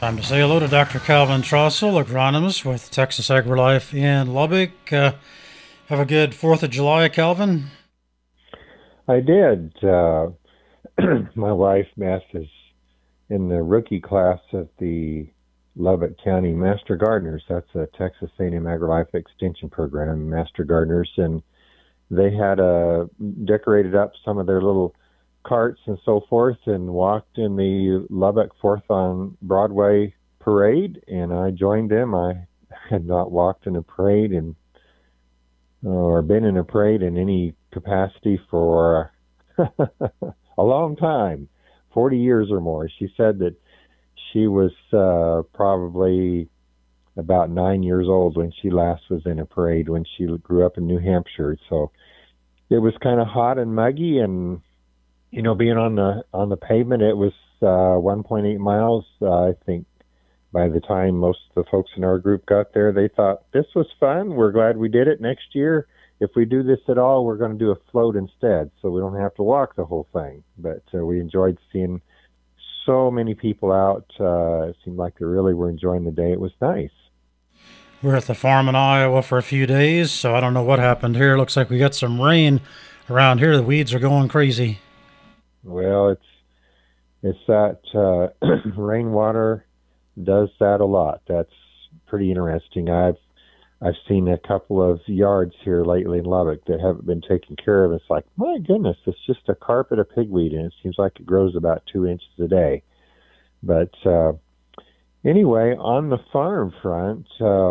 Time to say hello to Dr. Calvin Trossel, agronomist with Texas AgriLife in Lubbock. Have a good 4th of July, Calvin. I did. My wife, Beth, is in the rookie class at the Lubbock County Master Gardeners. That's a Texas A&M AgriLife Extension program, Master Gardeners, and they had decorated up some of their little carts and so forth, and walked in the Lubbock Fourth on Broadway parade, and I joined them. I had not walked in a parade or been in a parade in any capacity for a long time, 40 years or more. She said that she was probably about 9 years old when she last was in a parade when she grew up in New Hampshire. So it was kind of hot and muggy, and being on the pavement, it was 1.8 miles. I think by the time most of the folks in our group got there, they thought this was fun. We're glad we did it. Next year, if we do this at all, we're going to do a float instead, so we don't have to walk the whole thing. But we enjoyed seeing so many people out. It seemed like they really were enjoying the day. It was nice. We're at the farm in Iowa for a few days, so I don't know what happened here. Looks like we got some rain around here. The weeds are going crazy. Well, it's that rainwater does that a lot. That's pretty interesting. I've seen a couple of yards here lately in Lubbock that haven't been taken care of. It's like, my goodness, it's just a carpet of pigweed, and it seems like it grows about 2 inches a day. But anyway, on the farm front,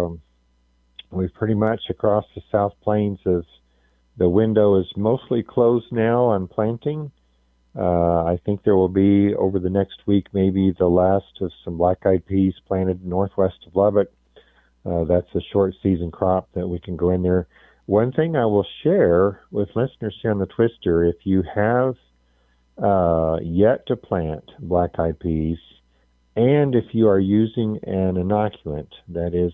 we've pretty much across the South Plains of the window is mostly closed now on planting. I think there will be over the next week maybe the last of some black-eyed peas planted northwest of Lubbock. That's a short season crop that we can go in there. One thing I will share with listeners here on the Twister, if you have yet to plant black-eyed peas, and if you are using an inoculant, that is,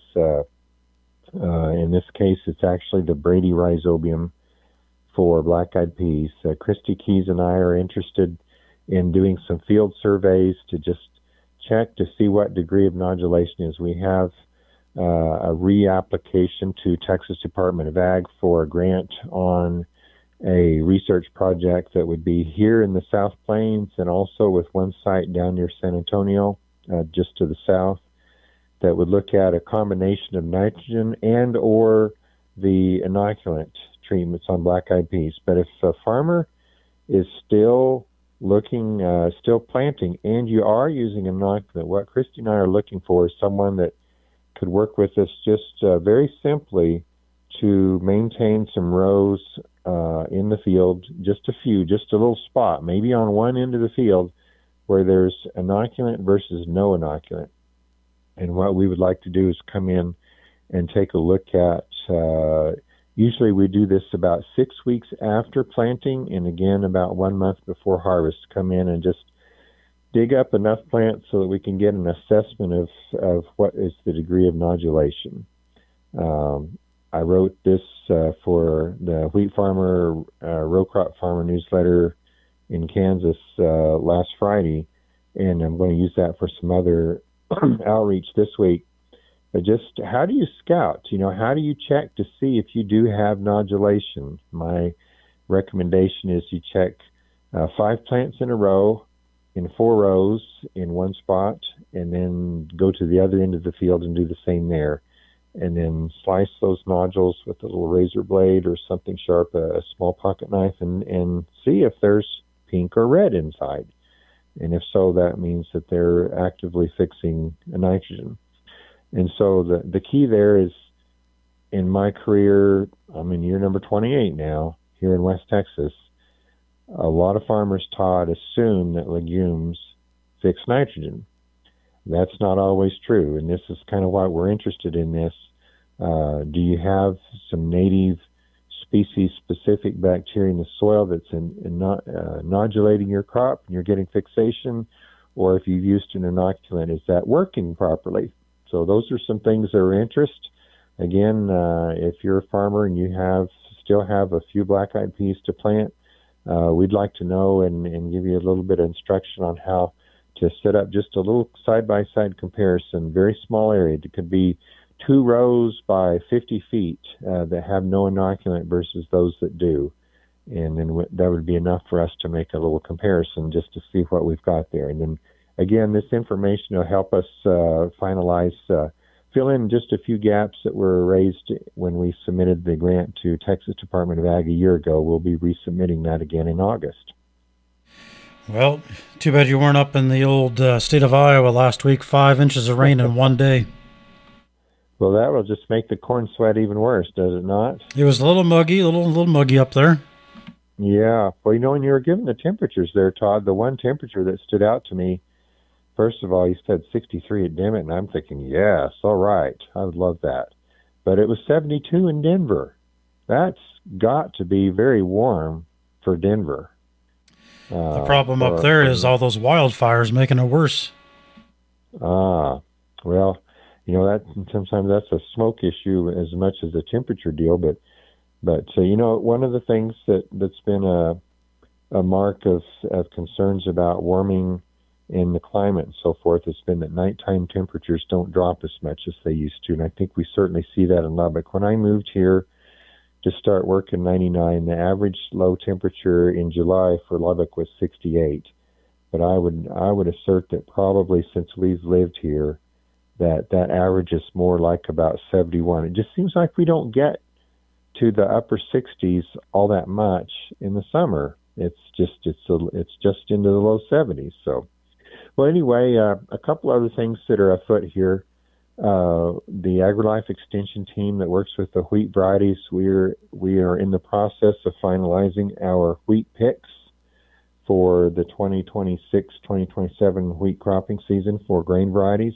in this case, it's actually the Brady Rhizobium for black-eyed peas. Christy Keys and I are interested in doing some field surveys to just check to see what degree of nodulation is. We have a reapplication to Texas Department of Ag for a grant on a research project that would be here in the South Plains and also with one site down near San Antonio, just to the south, that would look at a combination of nitrogen and or the inoculant treatments on black-eyed peas. But if a farmer is still looking, still planting, and you are using an inoculant, what Christy and I are looking for is someone that could work with us just very simply to maintain some rows in the field, just a few, just a little spot, maybe on one end of the field where there's inoculant versus no inoculant. And what we would like to do is come in and take a look at, usually we do this about 6 weeks after planting, and again about 1 month before harvest, come in and just dig up enough plants so that we can get an assessment of what is the degree of nodulation. I wrote this for the Wheat Farmer, Row Crop Farmer newsletter in Kansas last Friday, and I'm going to use that for some other outreach this week. But just how do you scout? How do you check to see if you do have nodulation? My recommendation is you check 5 plants in a row, in 4 rows in one spot, and then go to the other end of the field and do the same there. And then slice those nodules with a little razor blade or something sharp, a small pocket knife, and see if there's pink or red inside. And if so, that means that they're actively fixing a nitrogen. And so the key there is, in my career, I'm in year number 28 now here in West Texas. A lot of farmers, Todd, assume that legumes fix nitrogen. That's not always true, and this is kind of why we're interested in this. Do you have some native species-specific bacteria in the soil that's nodulating your crop and you're getting fixation? Or if you've used an inoculant, is that working properly? So those are some things that are of interest. Again, if you're a farmer and you still have a few black-eyed peas to plant, we'd like to know and give you a little bit of instruction on how to set up just a little side-by-side comparison, very small area. It could be 2 rows by 50 feet that have no inoculant versus those that do. And then that would be enough for us to make a little comparison just to see what we've got there. And then, again, this information will help us finalize, fill in just a few gaps that were raised when we submitted the grant to Texas Department of Ag a year ago. We'll be resubmitting that again in August. Well, too bad you weren't up in the old state of Iowa last week. 5 inches of rain in one day. Well, that will just make the corn sweat even worse, does it not? It was a little muggy up there. Yeah. Well, when you were given the temperatures there, Todd, the one temperature that stood out to me, first of all, you said 63 at Dimmitt, and I'm thinking, yes, all right, I would love that. But it was 72 in Denver. That's got to be very warm for Denver. The problem up there is all those wildfires making it worse. Well, that sometimes that's a smoke issue as much as a temperature deal, but one of the things that's been a mark of concerns about warming in the climate and so forth has been that nighttime temperatures don't drop as much as they used to, and I think we certainly see that in Lubbock. When I moved here to start work in '99, the average low temperature in July for Lubbock was 68. But I would assert that probably since we've lived here, that average is more like about 71. It just seems like we don't get to the upper 60s all that much in the summer. It's just into the low 70s. So, well, anyway, a couple other things that are afoot here. The AgriLife Extension team that works with the wheat varieties, we are in the process of finalizing our wheat picks for the 2026-2027 wheat cropping season for grain varieties.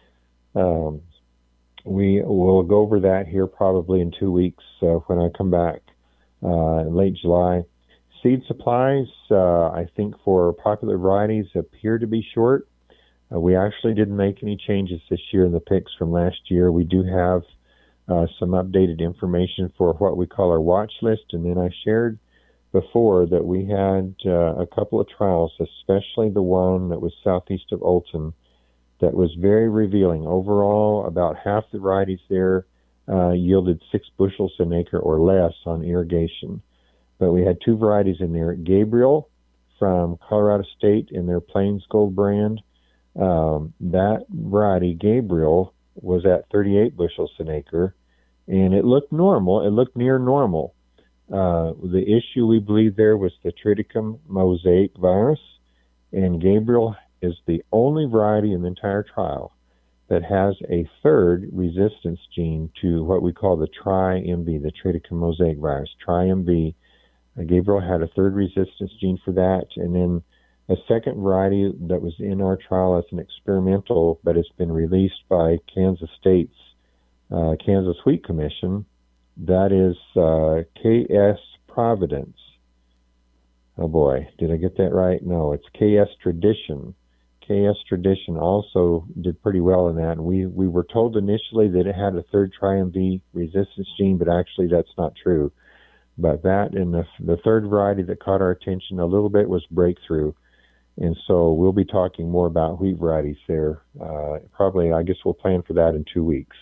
We will go over that here probably in 2 weeks when I come back in late July. Seed supplies, I think for popular varieties, appear to be short. We actually didn't make any changes this year in the picks from last year. We do have some updated information for what we call our watch list, and then I shared before that we had a couple of trials, especially the one that was southeast of Olton, that was very revealing. Overall, about half the varieties there yielded 6 bushels an acre or less on irrigation. But we had 2 varieties in there. Gabriel from Colorado State in their Plains Gold brand. That variety, Gabriel, was at 38 bushels an acre, and it looked normal. It looked near normal. The issue we believe there was the Triticum mosaic virus, and Gabriel is the only variety in the entire trial that has a third resistance gene to what we call the Tri-MV, the Triticum mosaic virus. Tri-MV, Gabriel had a third resistance gene for that, and then a second variety that was in our trial as an experimental, but it's been released by Kansas State's Kansas Wheat Commission. That is KS Providence. Oh boy, did I get that right? No, it's KS Tradition. KS Tradition also did pretty well in that. And we were told initially that it had a third Tri-MV resistance gene, but actually that's not true. But that and the third variety that caught our attention a little bit was Breakthrough. And so we'll be talking more about wheat varieties there. Probably, I guess we'll plan for that in 2 weeks.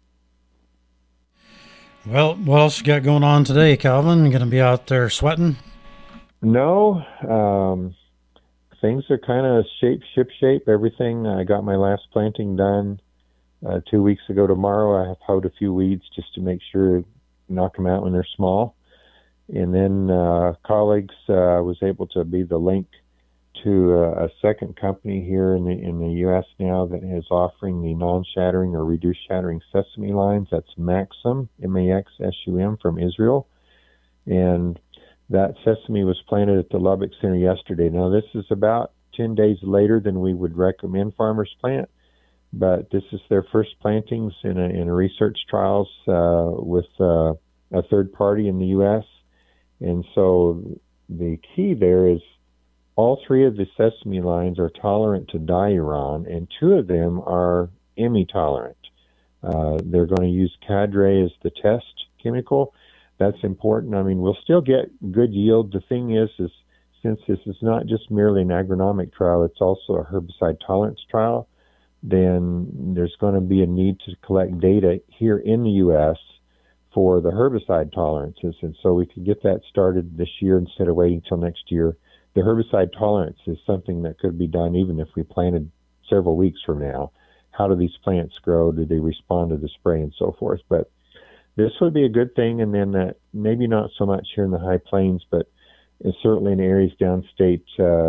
Well, what else you got going on today, Calvin? You going to be out there sweating? No. Things are kind of ship-shape. Everything. I got my last planting done 2 weeks ago tomorrow. I have hoed a few weeds just to make sure, knock them out when they're small. And then colleagues was able to be the link to a second company here in the U.S. now that is offering the non-shattering or reduced shattering sesame lines. That's Maxum, M-A-X-S-U-M, from Israel. And that sesame was planted at the Lubbock Center yesterday. Now, this is about 10 days later than we would recommend farmers plant, but this is their first plantings in a research trials with a third party in the U.S. And so the key there is all 3 of the sesame lines are tolerant to diuron, and 2 of them are IMI tolerant. They're going to use Cadre as the test chemical. That's important. I mean, we'll still get good yield. The thing is since this is not just merely an agronomic trial, it's also a herbicide tolerance trial, then there's going to be a need to collect data here in the U.S. for the herbicide tolerances. And so we could get that started this year instead of waiting till next year. The herbicide tolerance is something that could be done even if we planted several weeks from now. How do these plants grow? Do they respond to the spray and so forth? But this would be a good thing. And then maybe not so much here in the high plains, but certainly in areas downstate.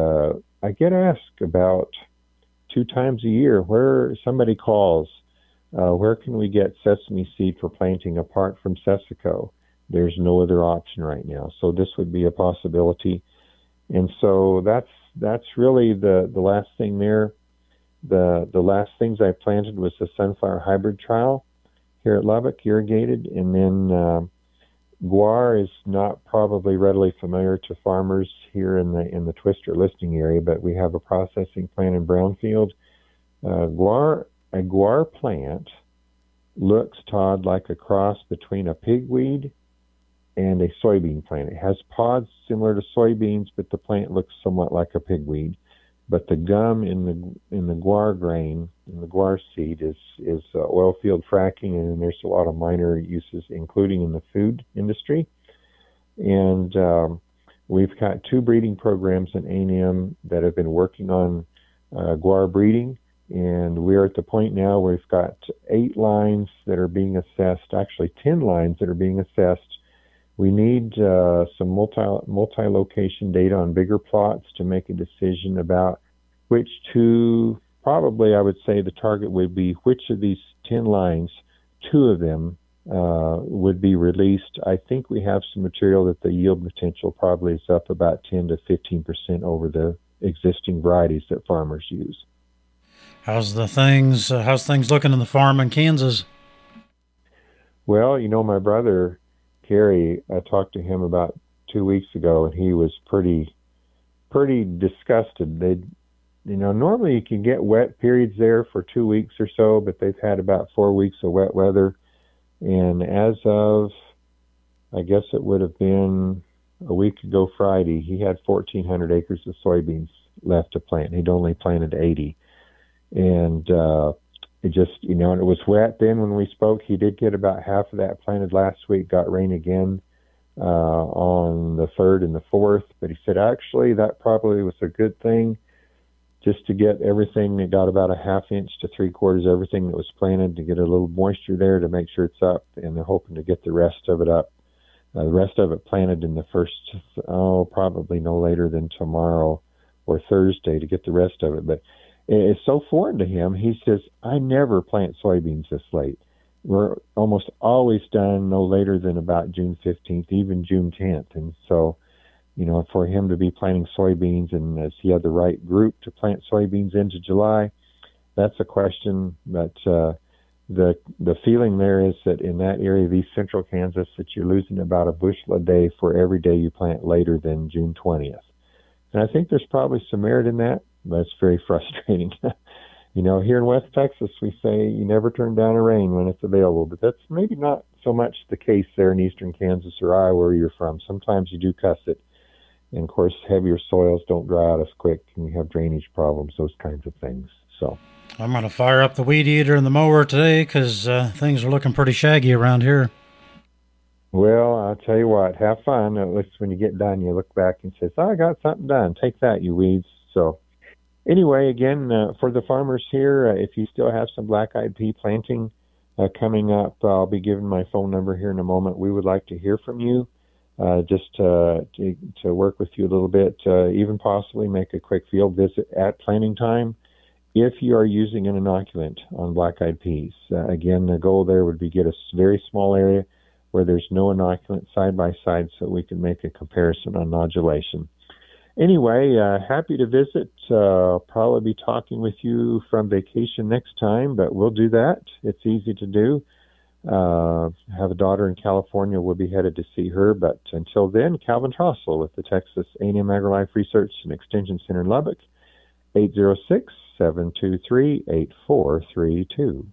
I get asked about 2 times a year where somebody calls, where can we get sesame seed for planting apart from Sesico? There's no other option right now. So this would be a possibility. And so that's really the last thing there. The last things I planted was the sunflower hybrid trial here at Lubbock, irrigated, and then guar is not probably readily familiar to farmers here in the Twister listing area, but we have a processing plant in Brownfield. A guar plant looks, Todd, like a cross between a pigweed and a soybean plant. It has pods similar to soybeans, but the plant looks somewhat like a pigweed. But the gum in the guar grain, in the guar seed, is oil field fracking, and there's a lot of minor uses, including in the food industry. And we've got 2 breeding programs in A&M that have been working on guar breeding, and we're at the point now where we've got 8 lines that are being assessed, actually 10 lines that are being assessed. We need some multi-location data on bigger plots to make a decision about which 2, probably I would say the target would be which of these 10 lines, 2 of them would be released. I think we have some material that the yield potential probably is up about 10 to 15% over the existing varieties that farmers use. How's things looking in the farm in Kansas? Well, my brother Gary, I talked to him about 2 weeks ago, and he was pretty disgusted. Normally you can get wet periods there for 2 weeks or so, but they've had about 4 weeks of wet weather. And as of, I guess it would have been a week ago Friday, he had 1,400 acres of soybeans left to plant. He'd only planted 80. And it just, it was wet then when we spoke. He did get about half of that planted last week, got rain again on the 3rd and the 4th. But he said, actually, that probably was a good thing just to get everything. It got about a 1/2 inch to 3/4, everything that was planted, to get a little moisture there to make sure it's up. And they're hoping to get the rest of it up. The rest of it planted in the first, probably no later than tomorrow or Thursday to get the rest of it. But it's so foreign to him. He says, I never plant soybeans this late. We're almost always done no later than about June 15th, even June 10th. And so, for him to be planting soybeans, and does he have the right group to plant soybeans into July? That's a question. But the feeling there is that in that area of East Central Kansas, that you're losing about a bushel a day for every day you plant later than June 20th. And I think there's probably some merit in that. That's very frustrating. Here in West Texas, we say you never turn down a rain when it's available, but that's maybe not so much the case there in eastern Kansas or Iowa where you're from. Sometimes you do cuss it. And, of course, heavier soils don't dry out as quick, and you have drainage problems, those kinds of things. So I'm going to fire up the weed eater and the mower today because things are looking pretty shaggy around here. Well, I'll tell you what, have fun. At least when you get done, you look back and say, I got something done. Take that, you weeds. So anyway, again, for the farmers here, if you still have some black-eyed pea planting coming up, I'll be giving my phone number here in a moment. We would like to hear from you, just to work with you a little bit, even possibly make a quick field visit at planting time if you are using an inoculant on black-eyed peas. Again, the goal there would be get a very small area where there's no inoculant side by side so we can make a comparison on nodulation. Anyway, happy to visit. Probably be talking with you from vacation next time, but we'll do that. It's easy to do. Have a daughter in California. We'll be headed to see her. But until then, Calvin Trossel with the Texas A&M AgriLife Research and Extension Center in Lubbock, 806-723-8432.